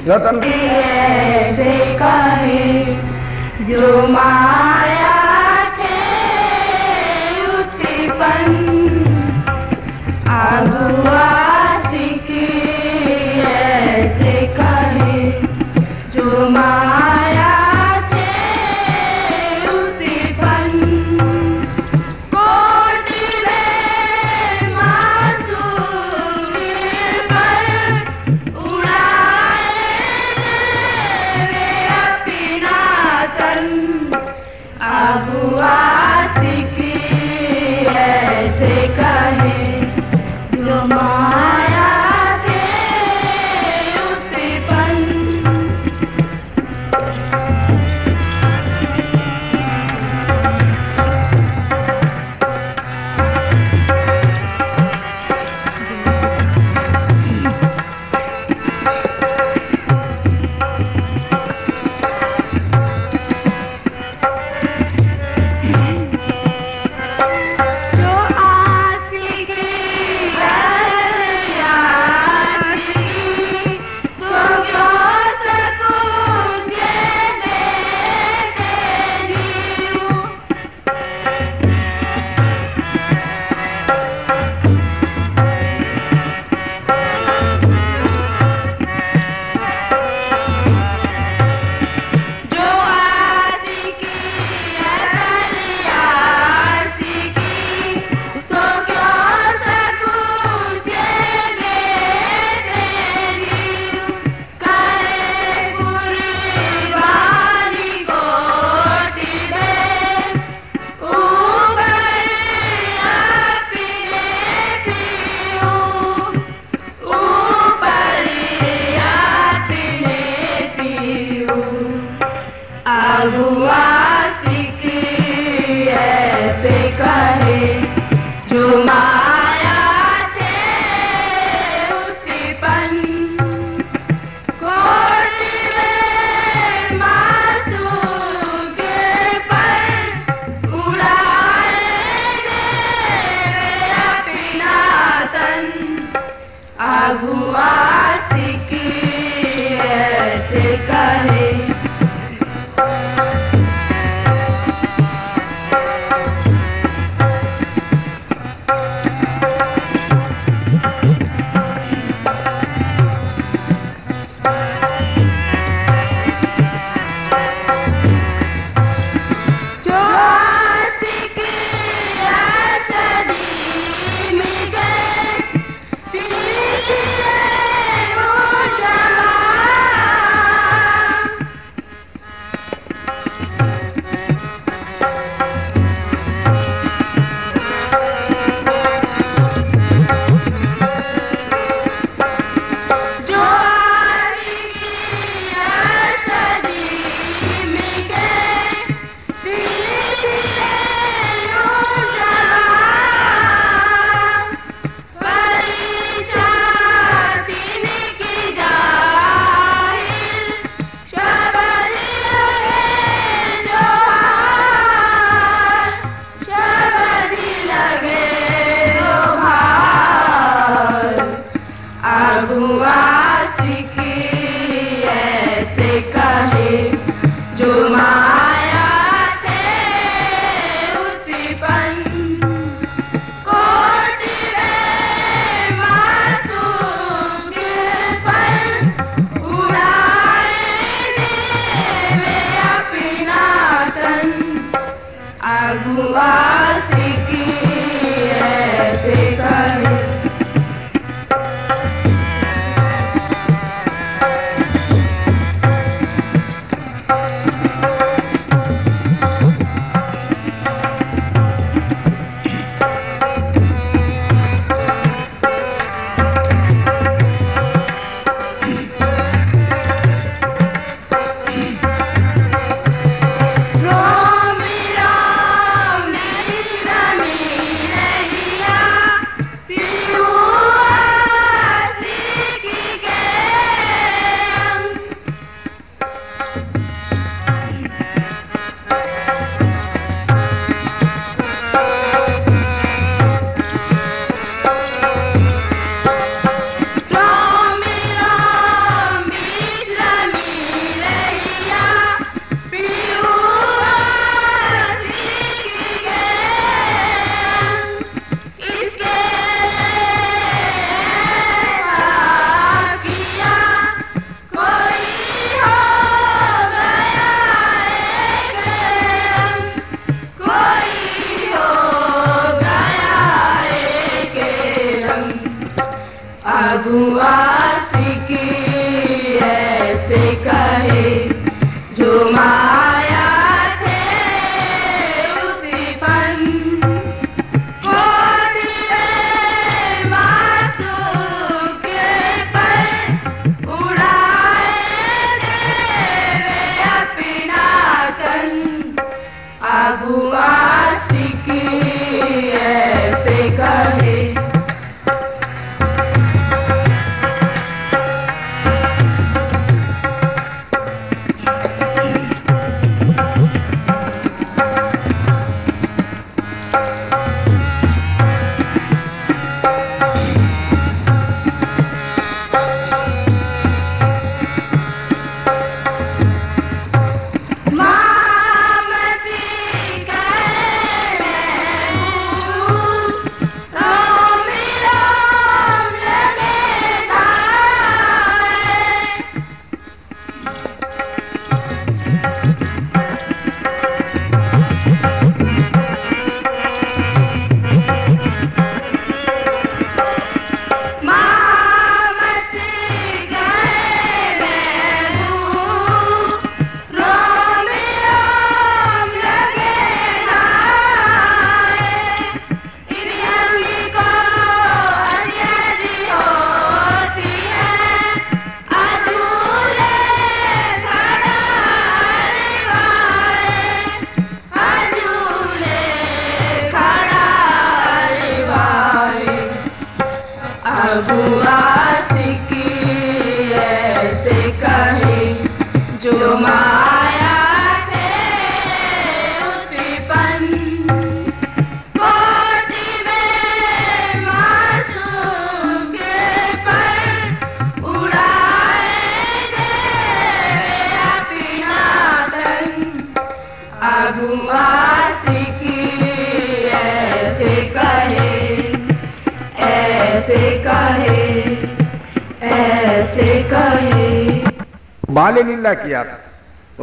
रतन ऐसे कहे जो माया थे उत्पन्न अगुआ सिकी ऐसे कहे जो माया थे उत्पन्न कोटि में मासूम पर उड़ाए वे अपना तन अगुआ सिकी ऐसे कहे जो माया थे उत्पन्न जो आशिकी आशिकी सो क्यों सकूं दे तेरी जो आशिकी आशिकी सो क्यों सकूं दे तेरी करे कुर्बानी कोटि में ऊपर अपने पीऊं ऊपर अपने पीऊं अगुआ सिकी ऐसे कहे जो माया थे उत्पन्न कोटि में मासूम पर उड़ाए वे अपना तन अगुआ सिकी ऐसे कहे जो आशिकी आशदी मिटे पीते उजाला जो आशिकी आशदी मिटे पीते उजाला परिचार तिनकी जाहिर शबर लगे जोहार शबर लगे जोहार अगुआ सिकी ऐसे कहे जो माया थे उत्पन्न कोटि में मासूम पर उड़ाए वे अपना तन अगुआ सिकी ऐसे कहे रोम राम नहीं आसिकी ऐसे कहे। आसिकी ऐसे कहे जो माया से उत्पन्न कोटि में मासूम के पर उड़ाएंगे अपना तन। आसिकी ऐसे कहे ऐसे कहे ऐसे कहे। बाल्य लीला किया था।